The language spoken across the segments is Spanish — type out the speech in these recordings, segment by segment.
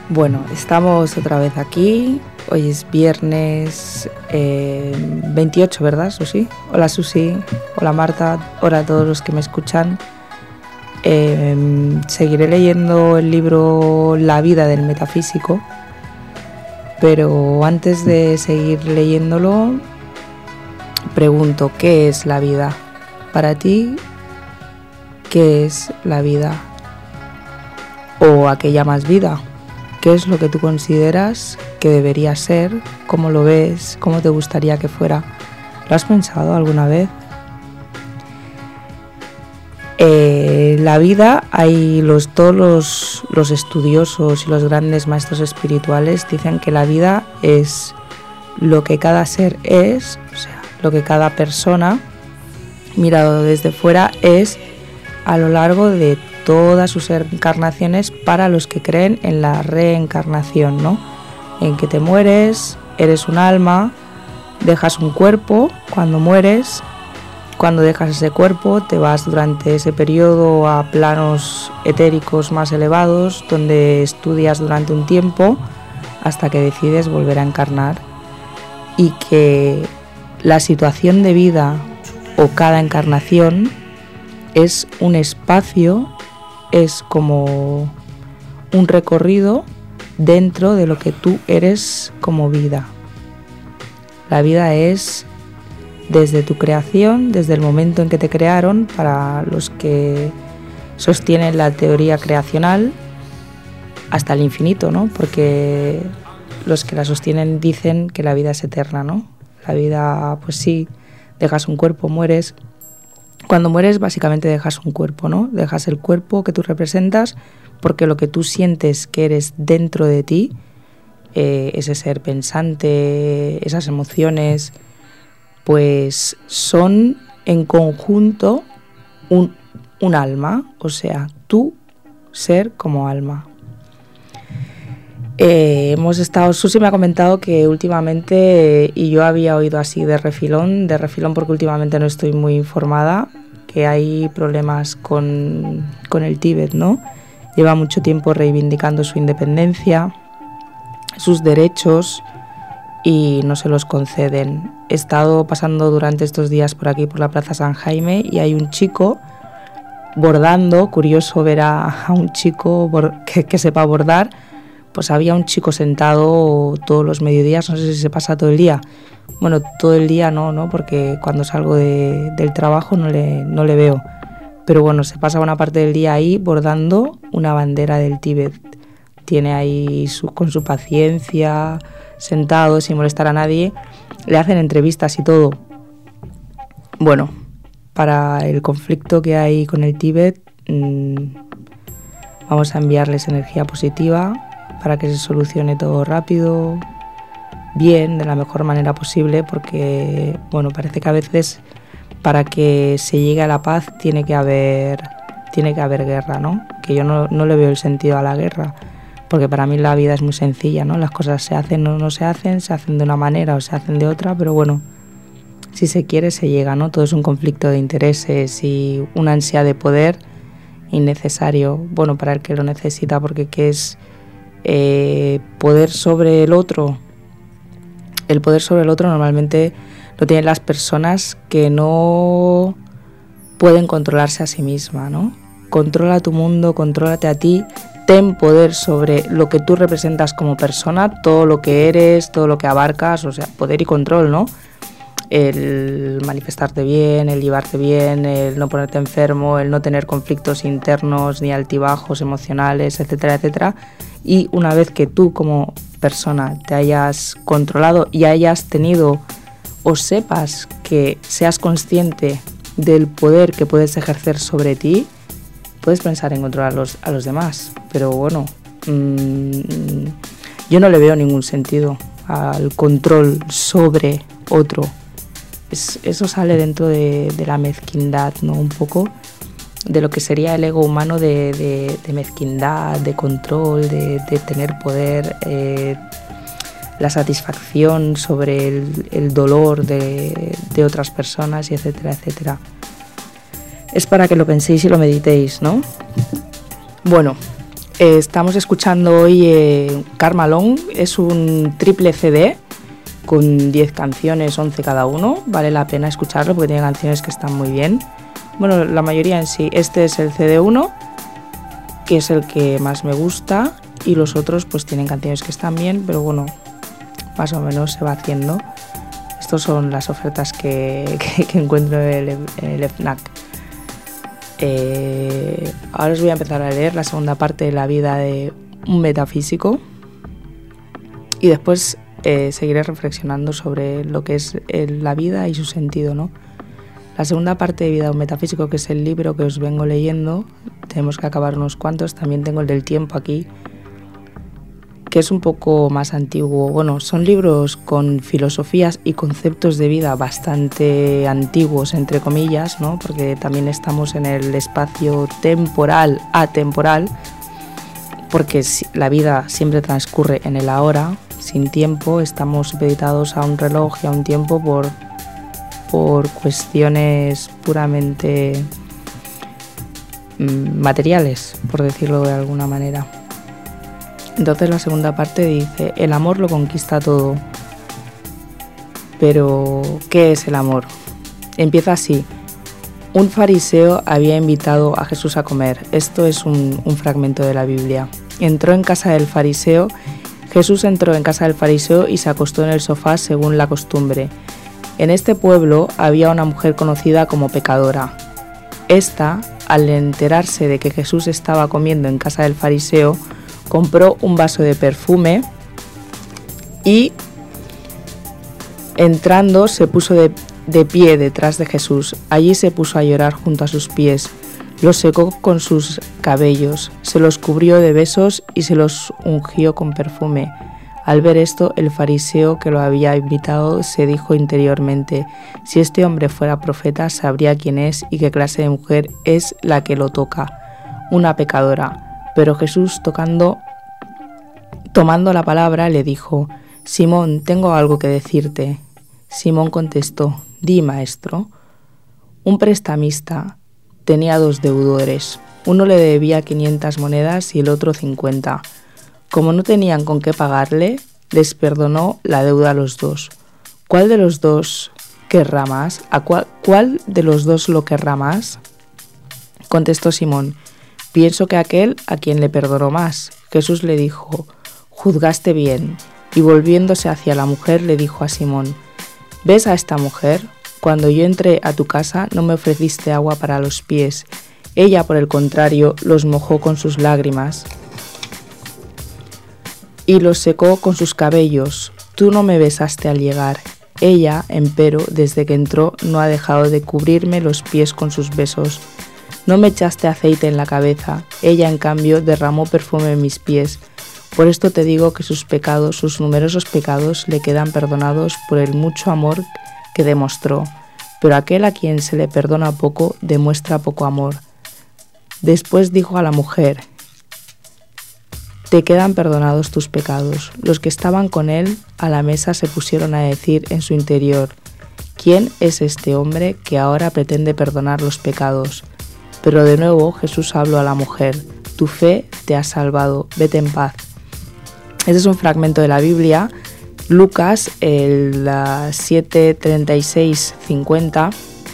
Bueno, estamos otra vez aquí. Hoy es viernes 28, ¿verdad, Susi? Hola, Susi. Hola, Marta. Hola a todos los que me escuchan. Seguiré leyendo el libro La vida del metafísico, pero antes de seguir leyéndolo, pregunto, ¿qué es la vida? Para ti, ¿qué es la vida? ¿O a qué llamas vida? ¿Qué es lo que tú consideras que debería ser? ¿Cómo lo ves? ¿Cómo te gustaría que fuera? ¿Lo has pensado alguna vez? La vida, todos los estudiosos y los grandes maestros espirituales dicen que la vida es lo que cada ser es, o sea, lo que cada persona, mirado desde fuera, es a lo largo de todas sus encarnaciones, para los que creen en la reencarnación, ¿no? En que te mueres, eres un alma, dejas un cuerpo cuando mueres. Cuando dejas ese cuerpo te vas durante ese periodo a planos etéricos más elevados, donde estudias durante un tiempo hasta que decides volver a encarnar, y que la situación de vida o cada encarnación es un espacio, es como un recorrido dentro de lo que tú eres como vida. La vida es desde tu creación, desde el momento en que te crearon, para los que sostienen la teoría creacional, hasta el infinito, ¿no? Porque los que la sostienen dicen que la vida es eterna, ¿no? La vida, pues sí, dejas un cuerpo, mueres. Cuando mueres, básicamente dejas un cuerpo, ¿no? Dejas el cuerpo que tú representas, porque lo que tú sientes que eres dentro de ti, ese ser pensante, esas emociones, pues son en conjunto un alma, o sea, tu ser como alma. Susi me ha comentado que últimamente, y yo había oído así de refilón porque últimamente no estoy muy informada, que hay problemas con el Tíbet, ¿no? Lleva mucho tiempo reivindicando su independencia, sus derechos, y no se los conceden. He estado pasando durante estos días por aquí, por la Plaza San Jaime, y hay un chico bordando. Curioso ver a un chico que sepa bordar. Pues había un chico sentado todos los mediodías, no sé si se pasa todo el día. Bueno, todo el día no, porque cuando salgo del trabajo no le veo. Pero bueno, se pasa una parte del día ahí bordando una bandera del Tíbet. Tiene ahí con su paciencia, sentado, sin molestar a nadie. Le hacen entrevistas y todo. Bueno, para el conflicto que hay con el Tíbet, vamos a enviarles energía positiva para que se solucione todo rápido, bien, de la mejor manera posible, porque bueno, parece que a veces para que se llegue a la paz tiene que haber guerra, ¿no? Que yo no le veo el sentido a la guerra, porque para mí la vida es muy sencilla, ¿no? Las cosas se hacen o no se hacen de una manera o se hacen de otra, pero bueno, si se quiere se llega, ¿no? Todo es un conflicto de intereses y una ansia de poder innecesario, bueno, para el que lo necesita, porque ¿qué es poder sobre el otro? El poder sobre el otro normalmente lo tienen las personas que no pueden controlarse a sí mismas, ¿no? Controla tu mundo, contrólate a ti. Ten poder sobre lo que tú representas como persona, todo lo que eres, todo lo que abarcas, o sea, poder y control, ¿no? El manifestarte bien, el llevarte bien, el no ponerte enfermo, el no tener conflictos internos ni altibajos emocionales, etcétera, etcétera. Y una vez que tú como persona te hayas controlado y hayas tenido o sepas que seas consciente del poder que puedes ejercer sobre ti, puedes pensar en controlar a los demás, pero bueno, yo no le veo ningún sentido al control sobre otro. Eso sale dentro de la mezquindad, ¿no? Un poco de lo que sería el ego humano de mezquindad, de control, de tener poder, la satisfacción sobre el dolor de otras personas, y etcétera, etcétera. Es para que lo penséis y lo meditéis, ¿no? Bueno, Estamos escuchando hoy Karma Long, es un triple CD con 10 canciones, 11 cada uno. Vale la pena escucharlo porque tiene canciones que están muy bien. Bueno, la mayoría en sí. Este es el CD1, que es el que más me gusta, y los otros pues tienen canciones que están bien, pero bueno, más o menos se va haciendo. Estas son las ofertas que encuentro en el FNAC. Ahora os voy a empezar a leer la segunda parte de la vida de un metafísico y después seguiré reflexionando sobre lo que es la vida y su sentido, ¿no? La segunda parte de Vida de un metafísico, que es el libro que os vengo leyendo, tenemos que acabar unos cuantos, también tengo el del tiempo aquí, que es un poco más antiguo. Bueno, son libros con filosofías y conceptos de vida bastante antiguos, entre comillas, ¿no? Porque también estamos en el espacio temporal, atemporal, porque la vida siempre transcurre en el ahora, sin tiempo. Estamos supeditados a un reloj y a un tiempo por cuestiones puramente materiales, por decirlo de alguna manera. Entonces la segunda parte dice: el amor lo conquista todo. Pero, ¿qué es el amor? Empieza así: un fariseo había invitado a Jesús a comer. Esto es un fragmento de la Biblia. Jesús entró en casa del fariseo y se acostó en el sofá según la costumbre. En este pueblo había una mujer conocida como pecadora. Esta, al enterarse de que Jesús estaba comiendo en casa del fariseo, compró un vaso de perfume y, entrando, se puso de pie detrás de Jesús. Allí se puso a llorar junto a sus pies. Los secó con sus cabellos, se los cubrió de besos y se los ungió con perfume. Al ver esto, el fariseo que lo había invitado se dijo interiormente: si este hombre fuera profeta, sabría quién es y qué clase de mujer es la que lo toca, una pecadora. Pero Jesús, tomando la palabra, le dijo: Simón, tengo algo que decirte. Simón contestó: di, maestro. Un prestamista tenía 2 deudores. Uno le debía 500 monedas y el otro 50. Como no tenían con qué pagarle, les perdonó la deuda a los dos. ¿Cuál de los dos querrá más? ¿Cuál de los dos lo querrá más? Contestó Simón: pienso que aquel a quien le perdonó más. Jesús le dijo: juzgaste bien. Y volviéndose hacia la mujer le dijo a Simón: ¿ves a esta mujer? Cuando yo entré a tu casa no me ofreciste agua para los pies. Ella, por el contrario, los mojó con sus lágrimas y los secó con sus cabellos. Tú no me besaste al llegar. Ella, empero, desde que entró no ha dejado de cubrirme los pies con sus besos. No me echaste aceite en la cabeza. Ella, en cambio, derramó perfume en mis pies. Por esto te digo que sus pecados, sus numerosos pecados, le quedan perdonados por el mucho amor que demostró. Pero aquel a quien se le perdona poco, demuestra poco amor. Después dijo a la mujer: te quedan perdonados tus pecados. Los que estaban con él a la mesa se pusieron a decir en su interior: ¿quién es este hombre que ahora pretende perdonar los pecados? Pero de nuevo Jesús habló a la mujer: tu fe te ha salvado, vete en paz. Este es un fragmento de la Biblia, Lucas, el 7:36-50,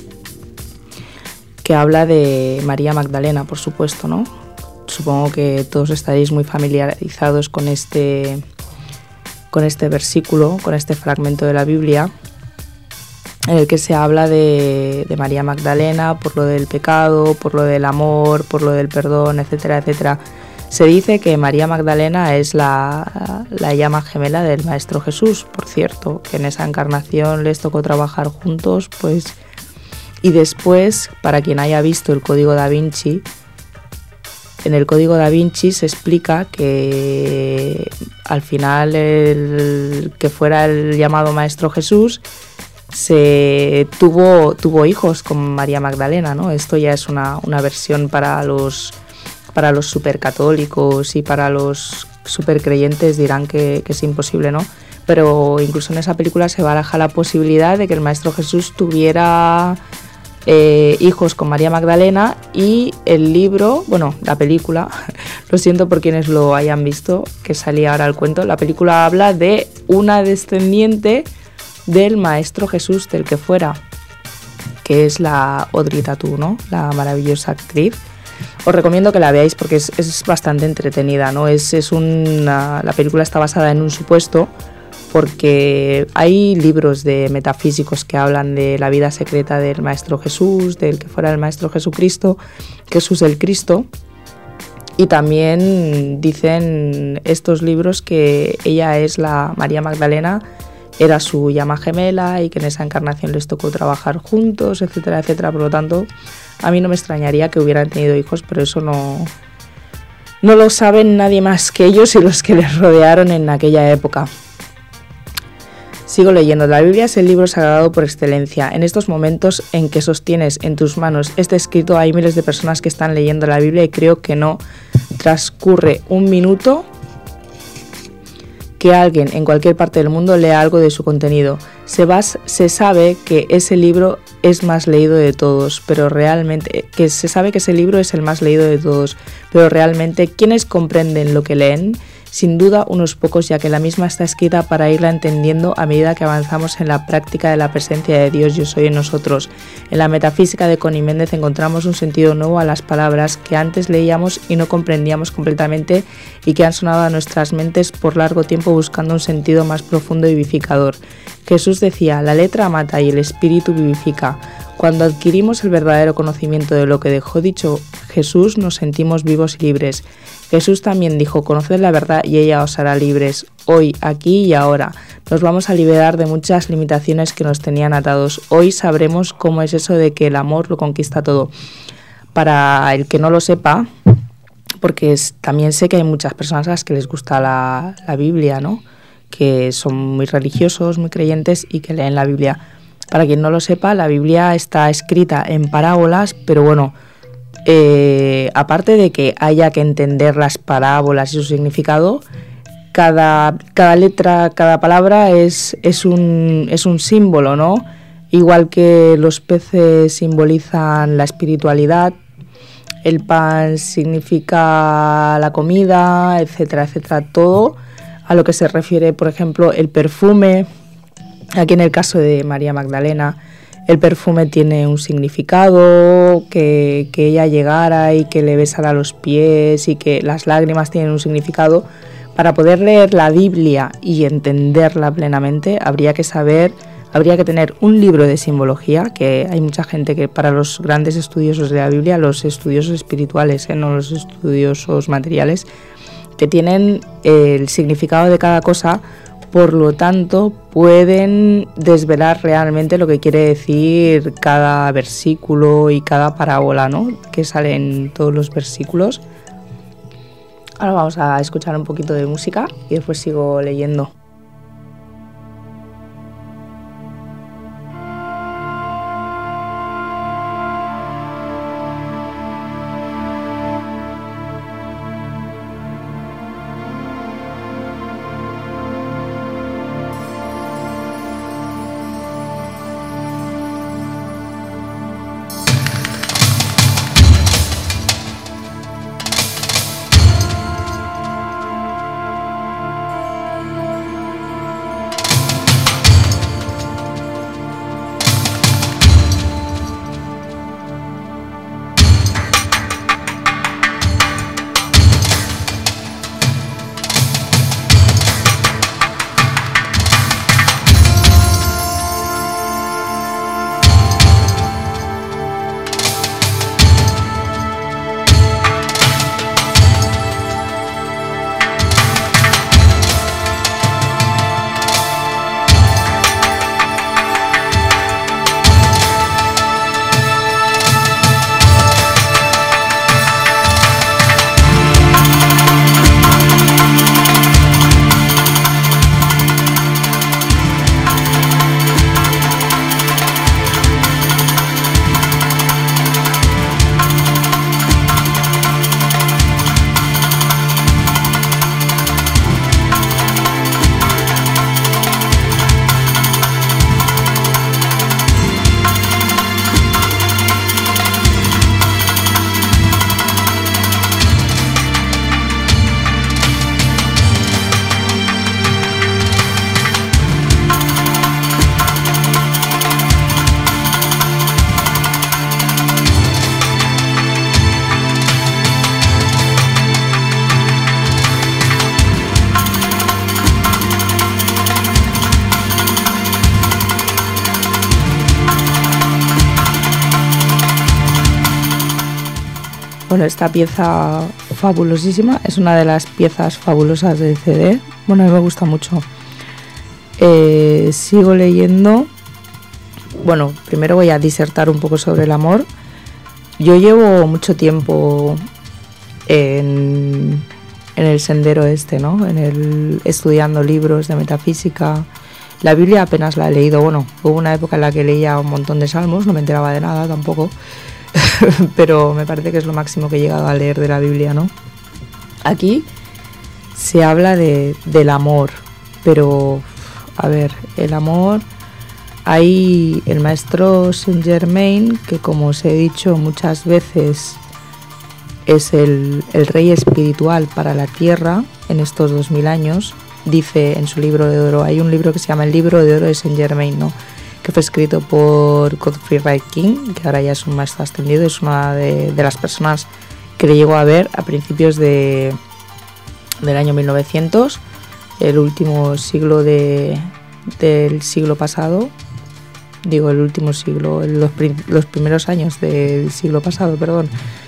que habla de María Magdalena, por supuesto, ¿no? Supongo que todos estaréis muy familiarizados con este versículo, con este fragmento de la Biblia, en el que se habla de María Magdalena por lo del pecado, por lo del amor, por lo del perdón, etcétera, etcétera. Se dice que María Magdalena es la llama gemela del Maestro Jesús, por cierto, que en esa encarnación les tocó trabajar juntos, pues. Y después, para quien haya visto el Código Da Vinci, en el Código Da Vinci se explica que al final el que fuera el llamado Maestro Jesús tuvo hijos con María Magdalena, ¿no? Esto ya es una versión para los supercatólicos y para los supercreyentes dirán que es imposible, ¿no? Pero incluso en esa película se baraja la posibilidad de que el Maestro Jesús tuviera hijos con María Magdalena, y el libro, bueno, la película, Lo siento por quienes lo hayan visto, que salía ahora el cuento. La película habla de una descendiente del Maestro Jesús, del que fuera, que es la Audrey Tautou, ¿no? La maravillosa actriz. Os recomiendo que la veáis porque es bastante entretenida, ¿no? La película está basada en un supuesto, porque hay libros de metafísicos que hablan de la vida secreta del Maestro Jesús, del que fuera el Maestro Jesucristo, Jesús el Cristo, y también dicen estos libros que ella es la María Magdalena, era su llama gemela y que en esa encarnación les tocó trabajar juntos, etcétera, etcétera. Por lo tanto, a mí no me extrañaría que hubieran tenido hijos, pero eso no lo saben nadie más que ellos y los que les rodearon en aquella época. Sigo leyendo. La Biblia es el libro sagrado por excelencia. En estos momentos en que sostienes en tus manos este escrito, hay miles de personas que están leyendo la Biblia y creo que no transcurre un minuto que alguien en cualquier parte del mundo lea algo de su contenido. Se sabe que ese libro es más leído de todos, pero realmente, pero realmente, ¿quiénes comprenden lo que leen? Sin duda unos pocos, ya que la misma está escrita para irla entendiendo a medida que avanzamos en la práctica de la presencia de Dios Yo Soy en nosotros. En la metafísica de Connie Méndez encontramos un sentido nuevo a las palabras que antes leíamos y no comprendíamos completamente y que han sonado a nuestras mentes por largo tiempo buscando un sentido más profundo y vivificador. Jesús decía, la letra mata y el espíritu vivifica. Cuando adquirimos el verdadero conocimiento de lo que dejó dicho Jesús, nos sentimos vivos y libres. Jesús también dijo, conoced la verdad y ella os hará libres. Hoy, aquí y ahora, nos vamos a liberar de muchas limitaciones que nos tenían atados. Hoy sabremos cómo es eso de que el amor lo conquista todo. Para el que no lo sepa, porque también sé que hay muchas personas a las que les gusta la Biblia, ¿no? Que son muy religiosos, muy creyentes y que leen la Biblia. Para quien no lo sepa, la Biblia está escrita en parábolas, pero bueno, aparte de que haya que entender las parábolas y su significado, cada letra, cada palabra es un símbolo, ¿no? Igual que los peces simbolizan la espiritualidad, el pan significa la comida, etcétera, etcétera, todo a lo que se refiere, por ejemplo, el perfume. Aquí en el caso de María Magdalena, el perfume tiene un significado, que ella llegara y que le besara los pies y que las lágrimas tienen un significado. Para poder leer la Biblia y entenderla plenamente, habría que tener un libro de simbología, que hay mucha gente que para los grandes estudiosos de la Biblia, los estudiosos espirituales, no los estudiosos materiales, que tienen el significado de cada cosa. Por lo tanto, pueden desvelar realmente lo que quiere decir cada versículo y cada parábola, ¿no? Que sale en todos los versículos. Ahora vamos a escuchar un poquito de música y después sigo leyendo. Bueno, esta pieza fabulosísima es una de las piezas fabulosas del CD. Bueno, a mí me gusta mucho. Sigo leyendo. Bueno, primero voy a disertar un poco sobre el amor. Yo llevo mucho tiempo en el sendero ¿no? Estudiando libros de metafísica. La Biblia apenas la he leído. Bueno, hubo una época en la que leía un montón de salmos, no me enteraba de nada tampoco. Pero me parece que es lo máximo que he llegado a leer de la Biblia, ¿no? Aquí se habla del amor, pero, a ver, el amor... Hay el maestro Saint Germain, que como os he dicho muchas veces, es el rey espiritual para la Tierra en estos 2000 años, dice en su libro de oro, hay un libro que se llama el libro de oro de Saint Germain, ¿no? Que fue escrito por Godfrey Wright King, que ahora ya es un maestro ascendido, es una de las personas que le llegó a ver a principios del año 1900, el último siglo del siglo pasado, digo el último siglo, los primeros años del siglo pasado, perdón.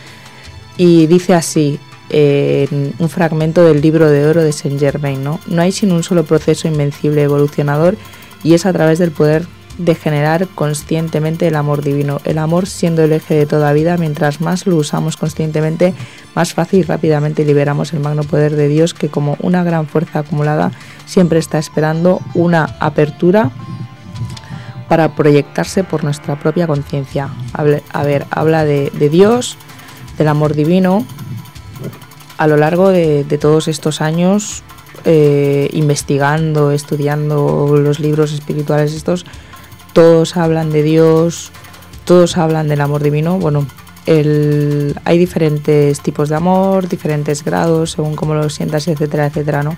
Y dice así, en un fragmento del libro de oro de Saint Germain, ¿no? No hay sino un solo proceso invencible evolucionador, y es a través del poder de generar conscientemente el amor divino. El amor siendo el eje de toda vida, mientras más lo usamos conscientemente, más fácil y rápidamente liberamos el magno poder de Dios, que como una gran fuerza acumulada siempre está esperando una apertura para proyectarse por nuestra propia conciencia. Habla de Dios, del amor divino. A lo largo de todos estos años, investigando, estudiando los libros espirituales estos, todos hablan de Dios, todos hablan del amor divino. Bueno, hay diferentes tipos de amor, diferentes grados, según cómo lo sientas, etcétera, etcétera, ¿no?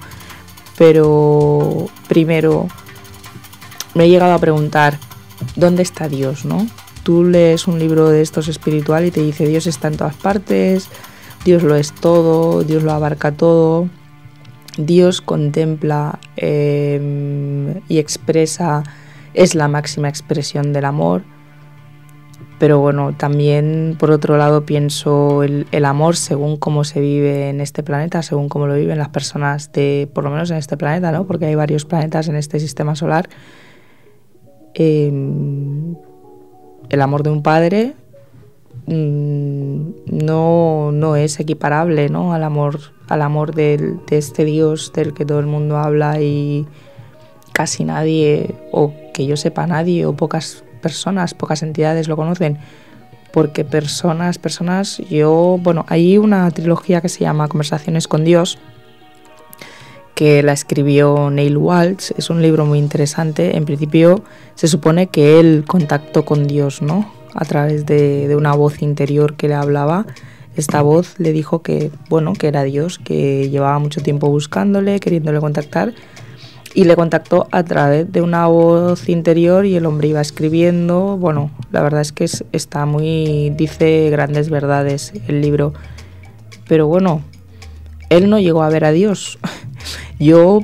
Pero primero me he llegado a preguntar, ¿dónde está Dios, no? Tú lees un libro de estos espiritual y te dice, Dios está en todas partes, Dios lo es todo, Dios lo abarca todo, Dios contempla y expresa, es la máxima expresión del amor. Pero bueno, también por otro lado pienso el amor según cómo se vive en este planeta, según cómo lo viven las personas por lo menos en este planeta, ¿no? Porque hay varios planetas en este sistema solar. El amor de un padre no es equiparable, ¿no? al amor de este Dios del que todo el mundo habla y casi nadie, o que yo sepa nadie, o pocas personas, pocas entidades lo conocen, porque personas, hay una trilogía que se llama Conversaciones con Dios, que la escribió Neil Walsh, es un libro muy interesante. En principio se supone que él contactó con Dios, ¿no? A través de una voz interior que le hablaba. Esta voz le dijo que era Dios, que llevaba mucho tiempo buscándole, queriéndole contactar, y le contactó a través de una voz interior y el hombre iba escribiendo. Bueno, la verdad es que dice grandes verdades el libro, pero bueno, él no llegó a ver a Dios. Yo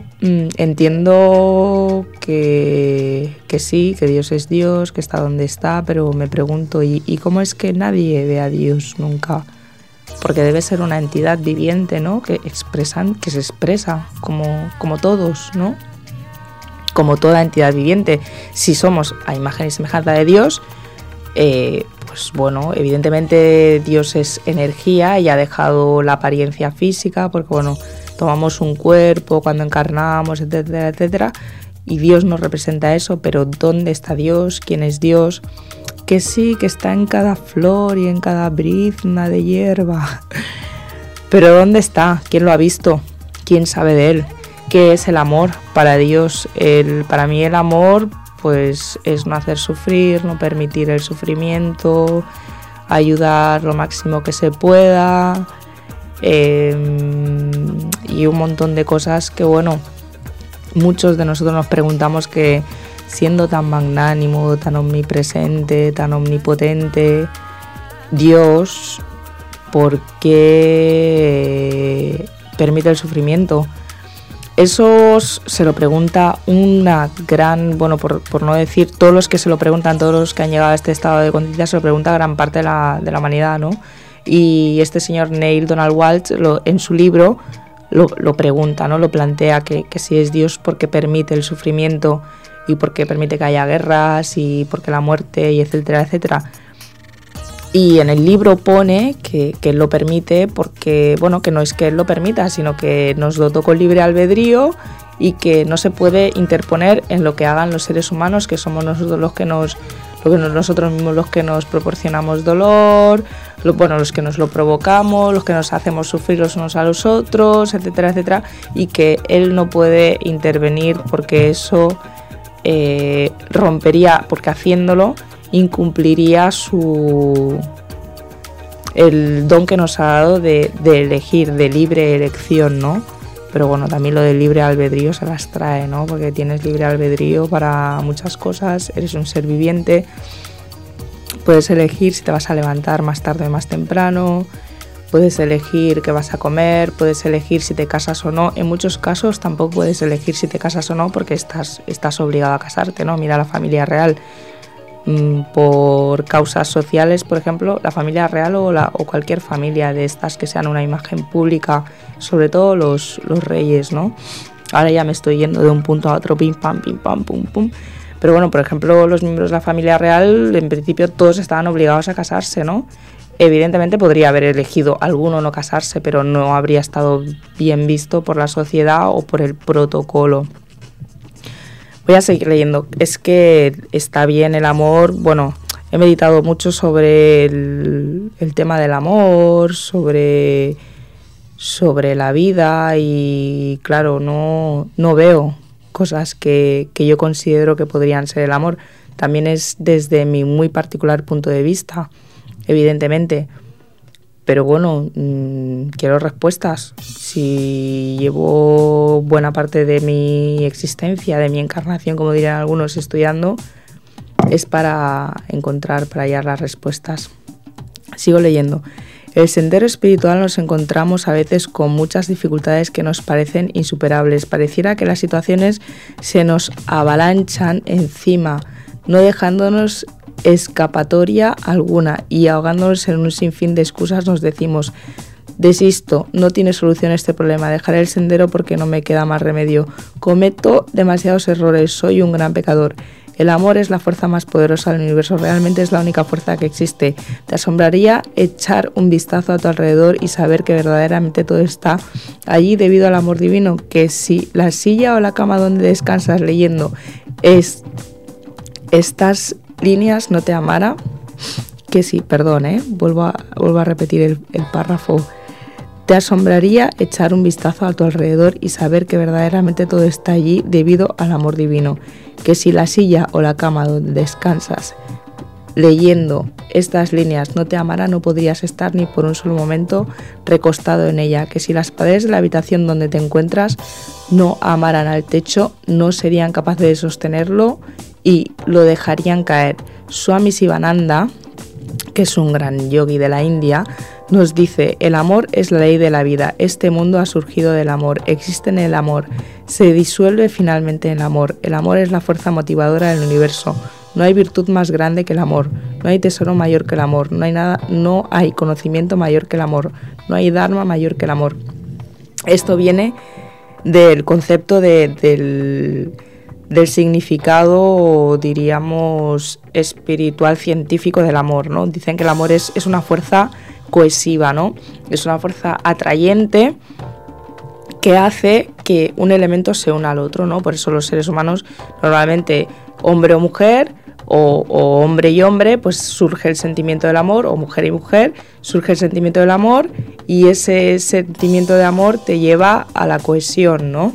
entiendo que sí, que Dios es Dios, que está donde está, pero me pregunto, ¿y cómo es que nadie ve a Dios nunca? Porque debe ser una entidad viviente, ¿no? Que se expresa como todos, ¿no? Como toda entidad viviente. Si somos a imagen y semejanza de Dios, pues bueno, evidentemente Dios es energía y ha dejado la apariencia física, porque bueno, tomamos un cuerpo cuando encarnamos, etcétera, etcétera, y Dios nos representa eso, pero ¿dónde está Dios? ¿Quién es Dios? Que sí, que está en cada flor y en cada brizna de hierba, pero ¿dónde está? ¿Quién lo ha visto? ¿Quién sabe de él? ¿Qué es el amor para Dios? Para mí el amor pues es no hacer sufrir, no permitir el sufrimiento, ayudar lo máximo que se pueda, y un montón de cosas que bueno, muchos de nosotros nos preguntamos, que siendo tan magnánimo, tan omnipresente, tan omnipotente, Dios, ¿por qué permite el sufrimiento? Eso se lo pregunta una gran, por no decir todos los que se lo preguntan, todos los que han llegado a este estado de conciencia, se lo pregunta gran parte de la humanidad, ¿no? Y este señor Neil Donald Walsh en su libro lo pregunta, ¿no? Lo plantea que si es Dios porque permite el sufrimiento y porque permite que haya guerras y porque la muerte y etcétera, etcétera. Y en el libro pone que él lo permite porque, bueno, que no es que él lo permita, sino que nos dotó con libre albedrío y que no se puede interponer en lo que hagan los seres humanos, que somos nosotros nosotros mismos los que nos proporcionamos dolor, los que nos lo provocamos, los que nos hacemos sufrir los unos a los otros, etcétera, etcétera, y que él no puede intervenir porque eso rompería, porque haciéndolo incumpliría el don que nos ha dado de elegir, de libre elección, ¿no? Pero bueno, también lo del libre albedrío se las trae, ¿no? Porque tienes libre albedrío para muchas cosas, eres un ser viviente, puedes elegir si te vas a levantar más tarde o más temprano, puedes elegir qué vas a comer, puedes elegir si te casas o no. En muchos casos tampoco puedes elegir si te casas o no porque estás obligado a casarte, ¿no? Mira la familia real. Por causas sociales, por ejemplo, la familia real o cualquier familia de estas que sean una imagen pública, sobre todo los reyes, ¿no? Ahora ya me estoy yendo de un punto a otro, pim pam, pum pum. Pero bueno, por ejemplo, los miembros de la familia real, en principio todos estaban obligados a casarse, ¿no? Evidentemente podría haber elegido alguno no casarse, pero no habría estado bien visto por la sociedad o por el protocolo. Voy a seguir leyendo. Es que está bien el amor. Bueno, he meditado mucho sobre el tema del amor, sobre la vida y claro, no veo cosas que yo considero que podrían ser el amor. También es desde mi muy particular punto de vista, evidentemente. Pero bueno, quiero respuestas. Si llevo buena parte de mi existencia, de mi encarnación, como dirían algunos, estudiando, es para hallar las respuestas. Sigo leyendo. En el sendero espiritual nos encontramos a veces con muchas dificultades que nos parecen insuperables. Pareciera que las situaciones se nos avalanchan encima, no dejándonos escapatoria alguna, y ahogándonos en un sinfín de excusas nos decimos: desisto, no tiene solución este problema, dejaré el sendero porque no me queda más remedio, cometo demasiados errores, soy un gran pecador. El amor es la fuerza más poderosa del universo, realmente es la única fuerza que existe. Te asombraría echar un vistazo a tu alrededor y saber que verdaderamente todo está allí debido al amor divino, que si la silla o la cama donde descansas leyendo estas líneas no te amara, que sí, perdón, vuelvo a repetir el párrafo. Te asombraría echar un vistazo a tu alrededor y saber que verdaderamente todo está allí debido al amor divino, que si la silla o la cama donde descansas leyendo estas líneas no te amara, no podrías estar ni por un solo momento recostado en ella, que si las paredes de la habitación donde te encuentras no amaran al techo, no serían capaces de sostenerlo y lo dejarían caer. Swami Sivananda, que es un gran yogi de la India, nos dice: el amor es la ley de la vida, este mundo ha surgido del amor, existe en el amor, se disuelve finalmente en el amor es la fuerza motivadora del universo, no hay virtud más grande que el amor, no hay tesoro mayor que el amor, no hay conocimiento mayor que el amor, no hay dharma mayor que el amor. Esto viene del concepto del significado, diríamos, espiritual, científico del amor, ¿no? Dicen que el amor es una fuerza cohesiva, ¿no? Es una fuerza atrayente que hace que un elemento se una al otro, ¿no? Por eso los seres humanos, normalmente hombre o mujer, o hombre y hombre, pues surge el sentimiento del amor, o mujer y mujer, surge el sentimiento del amor, y ese sentimiento de amor te lleva a la cohesión, ¿no?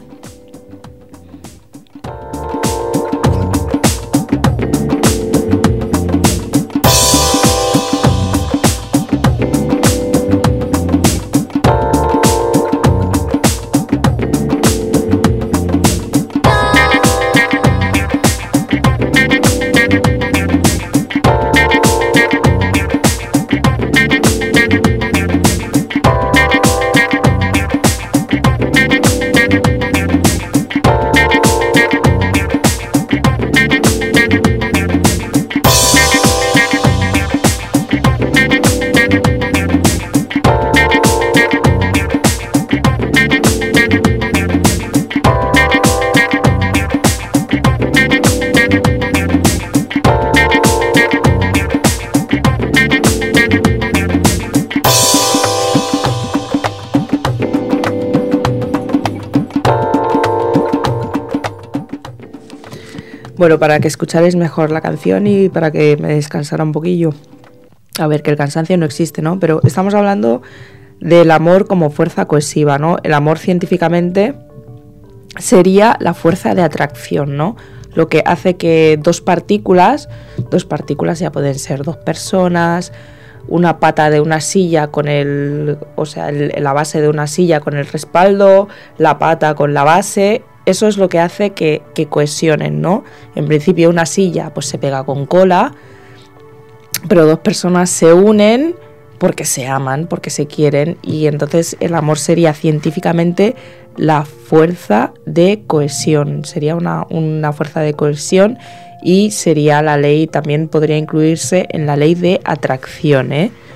Bueno, para que escucharais mejor la canción y para que me descansara un poquillo. A ver, que el cansancio no existe, ¿no? Pero estamos hablando del amor como fuerza cohesiva, ¿no? El amor científicamente sería la fuerza de atracción, ¿no? Lo que hace que dos partículas ya pueden ser dos personas, una pata de una silla con la base de una silla con el respaldo, la pata con la base. Eso es lo que hace que cohesionen, ¿no? En principio una silla pues se pega con cola, pero dos personas se unen porque se aman, porque se quieren, y entonces el amor sería científicamente la fuerza de cohesión, sería una fuerza de cohesión, y sería la ley, también podría incluirse en la ley de atracción,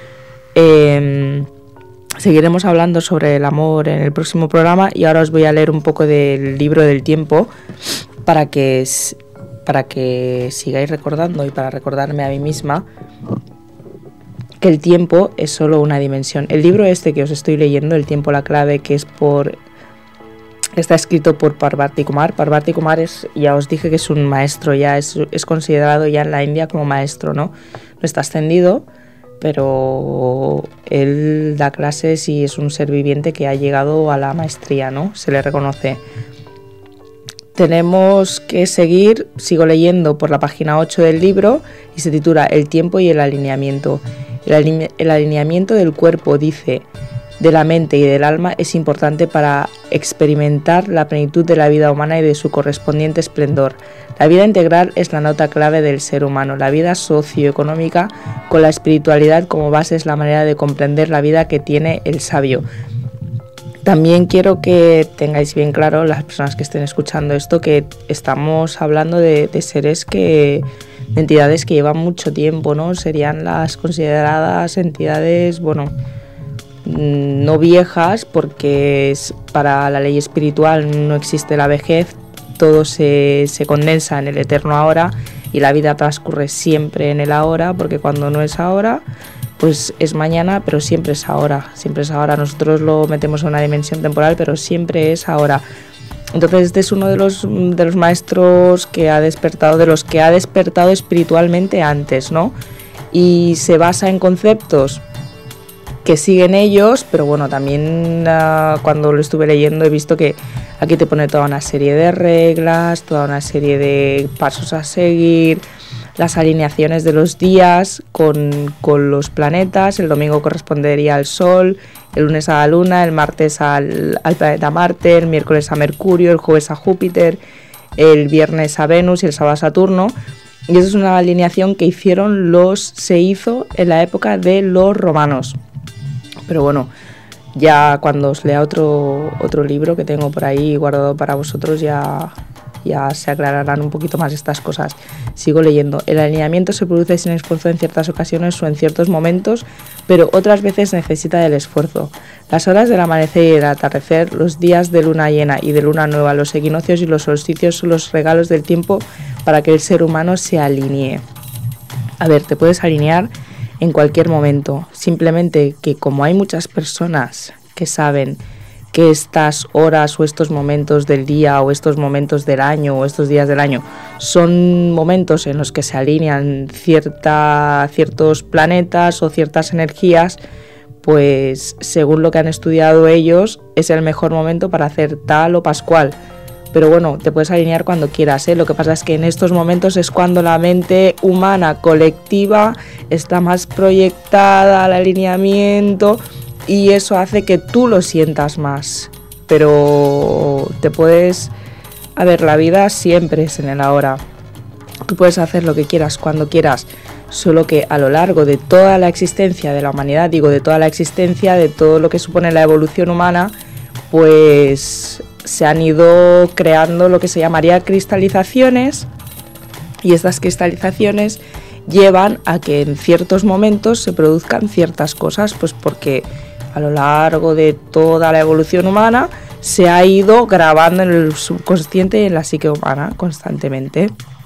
Seguiremos hablando sobre el amor en el próximo programa, y ahora os voy a leer un poco del libro del tiempo para que sigáis recordando, y para recordarme a mí misma que el tiempo es solo una dimensión. El libro este que os estoy leyendo, El tiempo, la clave, que está escrito por Parvati Kumar. Parvati Kumar ya os dije que es un maestro, ya es considerado ya en la India como maestro, ¿no? No está ascendido, pero él da clases y es un ser viviente que ha llegado a la maestría, ¿no? Se le reconoce. Tenemos que sigo leyendo por la página 8 del libro, y se titula El tiempo y el alineamiento. El alineamiento del cuerpo, dice, de la mente y del alma es importante para experimentar la plenitud de la vida humana y de su correspondiente esplendor. La vida integral es la nota clave del ser humano. La vida socioeconómica con la espiritualidad como base es la manera de comprender la vida que tiene el sabio. También quiero que tengáis bien claro, las personas que estén escuchando esto, que estamos hablando de seres de entidades que llevan mucho tiempo, ¿no? Serían las consideradas entidades, no viejas, porque para la ley espiritual no existe la vejez, todo se condensa en el eterno ahora, y la vida transcurre siempre en el ahora, porque cuando no es ahora, pues es mañana, pero siempre es ahora, siempre es ahora. Nosotros lo metemos en una dimensión temporal, pero siempre es ahora. Entonces este es uno de los maestros que ha despertado, de los que ha despertado espiritualmente antes, ¿no? Y se basa en conceptos que siguen ellos, pero bueno, también cuando lo estuve leyendo he visto que aquí te pone toda una serie de reglas, toda una serie de pasos a seguir, las alineaciones de los días con los planetas. El domingo correspondería al Sol, el lunes a la Luna, el martes al planeta Marte, el miércoles a Mercurio, el jueves a Júpiter, el viernes a Venus y el sábado a Saturno. Y esa es una alineación que se hizo en la época de los romanos. Pero bueno, ya cuando os lea otro libro que tengo por ahí guardado para vosotros, ya se aclararán un poquito más estas cosas. Sigo leyendo. El alineamiento se produce sin esfuerzo en ciertas ocasiones o en ciertos momentos, pero otras veces necesita del esfuerzo. Las horas del amanecer y del atardecer, los días de luna llena y de luna nueva, los equinoccios y los solsticios son los regalos del tiempo para que el ser humano se alinee. A ver, te puedes alinear en cualquier momento, simplemente que como hay muchas personas que saben que estas horas o estos momentos del día o estos momentos del año o estos días del año son momentos en los que se alinean ciertos planetas o ciertas energías, pues según lo que han estudiado ellos es el mejor momento para hacer tal o pascual. Pero bueno, te puedes alinear cuando quieras, ¿eh? Lo que pasa es que en estos momentos es cuando la mente humana colectiva está más proyectada al alineamiento, y eso hace que tú lo sientas más. Pero la vida siempre es en el ahora. Tú puedes hacer lo que quieras cuando quieras, solo que a lo largo de toda la existencia de la humanidad, de toda la existencia, de todo lo que supone la evolución humana, pues se han ido creando lo que se llamaría cristalizaciones, y estas cristalizaciones llevan a que en ciertos momentos se produzcan ciertas cosas, pues porque a lo largo de toda la evolución humana se ha ido grabando en el subconsciente y en la psique humana constantemente.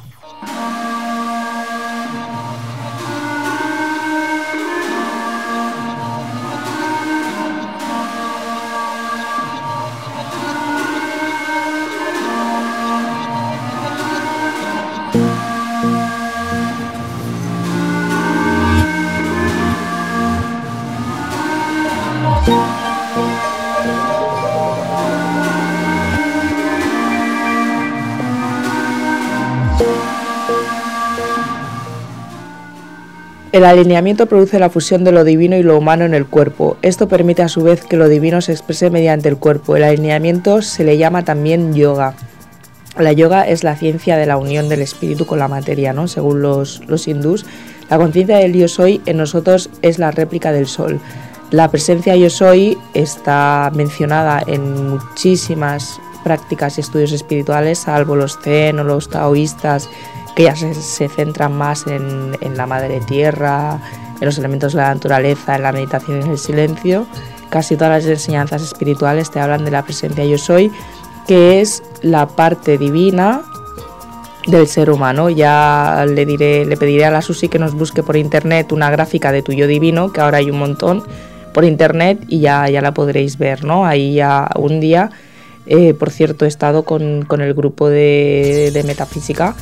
El alineamiento produce la fusión de lo divino y lo humano en el cuerpo. Esto permite a su vez que lo divino se exprese mediante el cuerpo. El alineamiento se le llama también yoga. La yoga es la ciencia de la unión del espíritu con la materia, ¿no? Según los hindús. La conciencia del yo soy en nosotros es la réplica del sol. La presencia yo soy está mencionada en muchísimas prácticas y estudios espirituales, salvo los zen o los taoístas, que ya se centran más en la madre tierra, en los elementos de la naturaleza, en la meditación y en el silencio. Casi todas las enseñanzas espirituales te hablan de la presencia yo soy, que es la parte divina del ser humano. Ya le pediré a la Susi que nos busque por internet una gráfica de tu yo divino, que ahora hay un montón por internet y ya la podréis ver, ¿no? Ahí ya un día, por cierto, he estado con el grupo de metafísica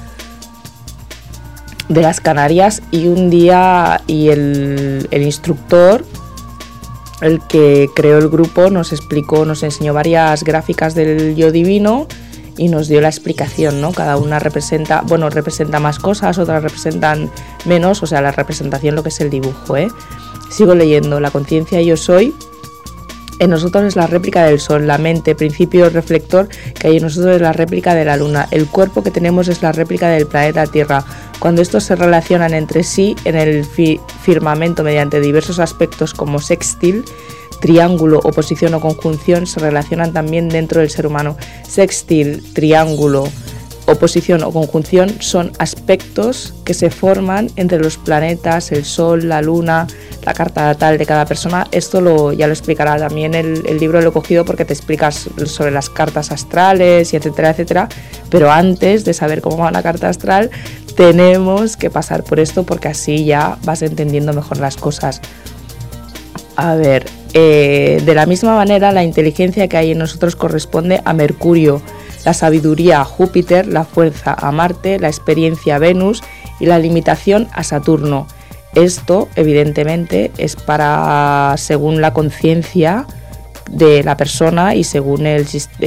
de las Canarias, y un día el instructor, el que creó el grupo, nos enseñó varias gráficas del yo divino y nos dio la explicación, ¿no? Cada una representa más cosas, otras representan menos, o sea, la representación, lo que es el dibujo, ¿eh? Sigo leyendo. La conciencia yo soy en nosotros es la réplica del sol, la mente, principio reflector que hay en nosotros es la réplica de la luna, el cuerpo que tenemos es la réplica del planeta Tierra. Cuando estos se relacionan entre sí en el firmamento mediante diversos aspectos como sextil, triángulo, oposición o conjunción, se relacionan también dentro del ser humano. Sextil, triángulo, oposición o conjunción son aspectos que se forman entre los planetas, el sol, la luna, la carta natal de cada persona. Esto ya lo explicará también el libro, lo he cogido porque te explicas sobre las cartas astrales y etcétera, etcétera. Pero antes de saber cómo va una carta astral, tenemos que pasar por esto porque así ya vas entendiendo mejor las cosas. A ver, de la misma manera la inteligencia que hay en nosotros corresponde a Mercurio, la sabiduría a Júpiter, la fuerza a Marte, la experiencia a Venus y la limitación a Saturno. Esto, evidentemente, es según la conciencia de la persona y según el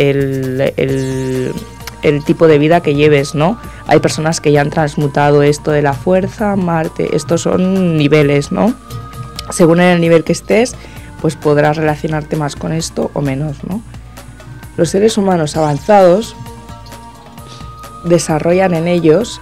tipo de vida que lleves, ¿no? Hay personas que ya han transmutado esto de la fuerza, Marte, estos son niveles, ¿no? Según el nivel que estés, pues podrás relacionarte más con esto o menos, ¿no? Los seres humanos avanzados desarrollan en ellos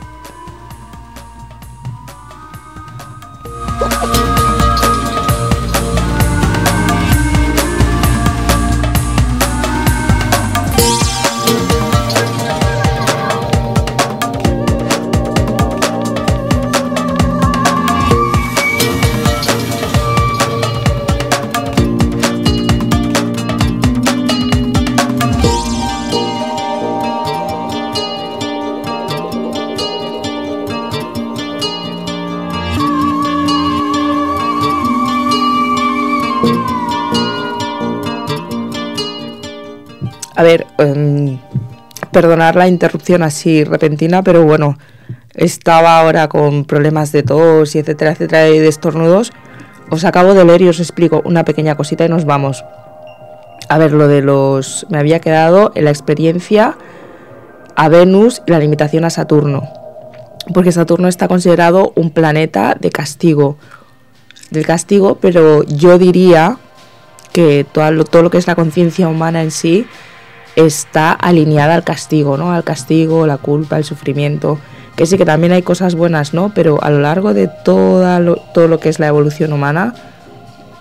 A ver, perdonar la interrupción así repentina, pero bueno, estaba ahora con problemas de tos y etcétera, etcétera, y de estornudos. Os acabo de leer y os explico una pequeña cosita y nos vamos. A ver, me había quedado en la experiencia a Venus y la limitación a Saturno, porque Saturno está considerado un planeta del castigo, pero yo diría que todo lo que es la conciencia humana en sí está alineada al castigo, ¿no? Al castigo, la culpa, el sufrimiento, que sí que también hay cosas buenas, ¿no? Pero a lo largo de todo lo que es la evolución humana,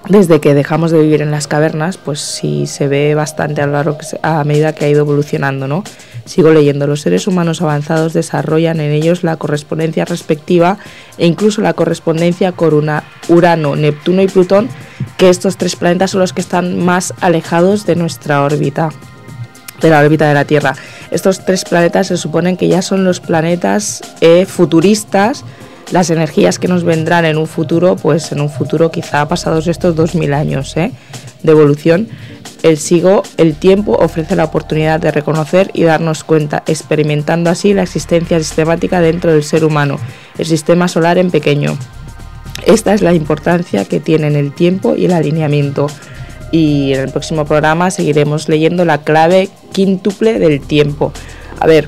desde que dejamos de vivir en las cavernas, pues sí se ve bastante a lo largo a medida que ha ido evolucionando, ¿no? Sigo leyendo. Los seres humanos avanzados desarrollan en ellos la correspondencia respectiva e incluso la correspondencia con Urano, Neptuno y Plutón, que estos 3 planetas son los que están más alejados de nuestra órbita, de la órbita de la Tierra. Estos 3 planetas se suponen que ya son los planetas futuristas, las energías que nos vendrán en un futuro, pues en un futuro quizá pasados estos 2000 años de evolución. El tiempo ofrece la oportunidad de reconocer y darnos cuenta, experimentando así la existencia sistemática dentro del ser humano, el sistema solar en pequeño. Esta es la importancia que tienen el tiempo y el alineamiento. Y en el próximo programa seguiremos leyendo la clave quíntuple del tiempo. A ver,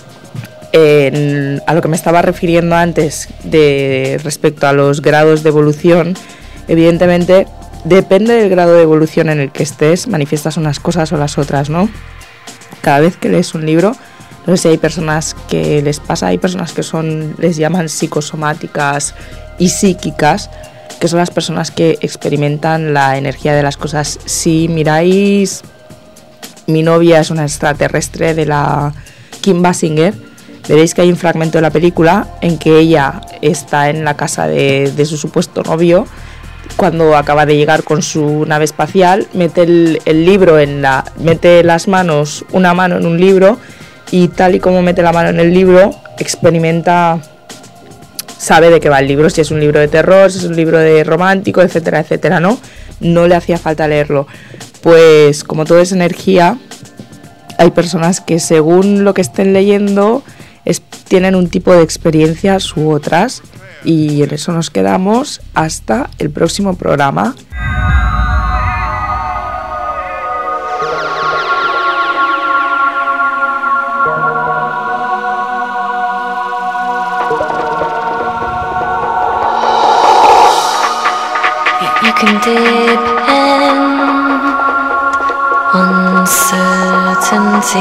a lo que me estaba refiriendo antes respecto a los grados de evolución, evidentemente depende del grado de evolución en el que estés, manifiestas unas cosas o las otras, ¿no? Cada vez que lees un libro, no sé si hay personas que les pasa, hay personas que les llaman psicosomáticas y psíquicas, que son las personas que experimentan la energía de las cosas. Si miráis Mi novia es una extraterrestre, de la Kim Basinger, veréis que hay un fragmento de la película en que ella está en la casa de su supuesto novio. Cuando acaba de llegar con su nave espacial, mete el libro mete una mano en un libro, y tal y como mete la mano en el libro, sabe de qué va el libro, si es un libro de terror, si es un libro de romántico, etcétera, etcétera, ¿no? No le hacía falta leerlo. Pues como todo es energía, hay personas que según lo que estén leyendo tienen un tipo de experiencias u otras. Y en eso nos quedamos hasta el próximo programa. You can depend on certainty.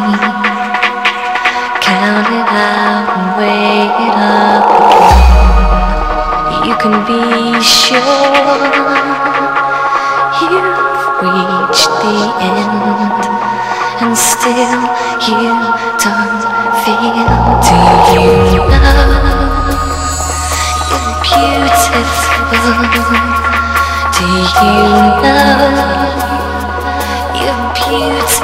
Count it out and weigh it up again. You can be sure you've reached the end, and still you don't feel. Do you know you're beautiful? Do you know you're beautiful?